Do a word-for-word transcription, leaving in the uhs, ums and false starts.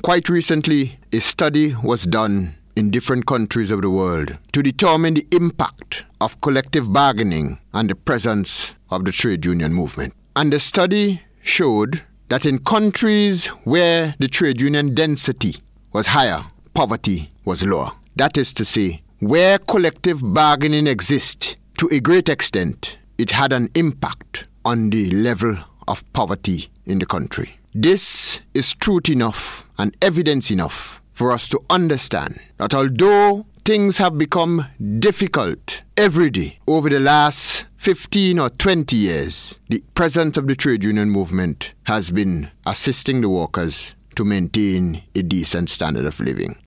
Quite recently, a study was done in different countries of the world to determine the impact of collective bargaining and the presence of the trade union movement. And the study showed that in countries where the trade union density was higher, poverty was lower. That is to say, where collective bargaining exists to a great extent, it had an impact on the level of poverty in the country. This is truth enough and evidence enough for us to understand that although things have become difficult every day over the last fifteen or twenty years, the presence of the trade union movement has been assisting the workers to maintain a decent standard of living.